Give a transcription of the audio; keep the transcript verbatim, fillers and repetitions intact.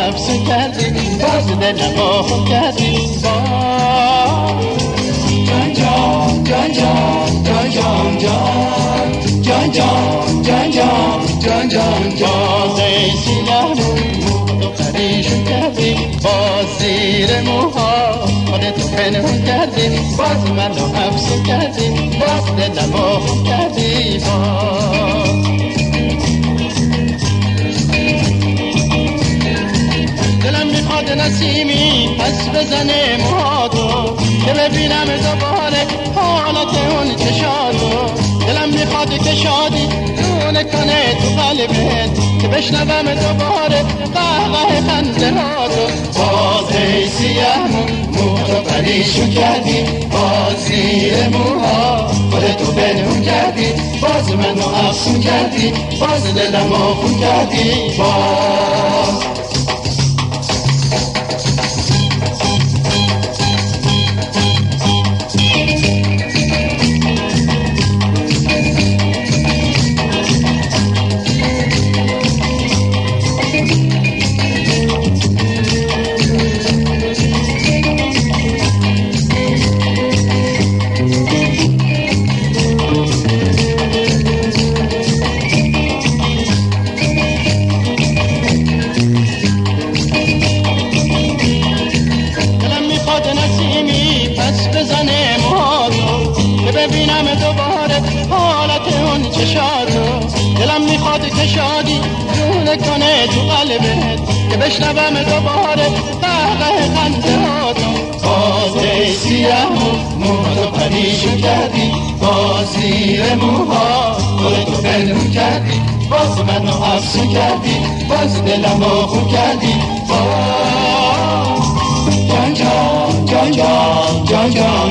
افسون کردی، باز دلم آخون کردی. جان جان جان جان جان جان جان جان جان جان جان جان جان باز ای سیاه تو پریشون کردی، باز زیر موها خودتو پنهون کردی، باز منو افسون کردی، باز دلم آخون کردی. باز دلم میخواد نسیمی پس بزنه موهاتو که ببینم دوباره حالت اون چشاتو. دلم میخواد که شادی دونه کنه تو قلبت که بشنوم دوباره قهقه خنده هاتو. باز ای سیاه موهاتو پریشون کردی، باز زیر موها خودتو پنهون کردی، باز منو افسون کردی، باز دلم آخون کردی. باز نسیمی پس بزنه موهاتو که ببینم دوباره حالت اون چشاتو. دلم میخواد که شادی دونه کنه تو قلبت که بشنوم دوباره قهقه خنده هاتو. باز ای سیاه موهاتو پریشون کردی، باز زیر موها خودتو پنهون کردی، باز منو افسون کردی، باز دلم آخون کردی. باز جان جان جان جان جان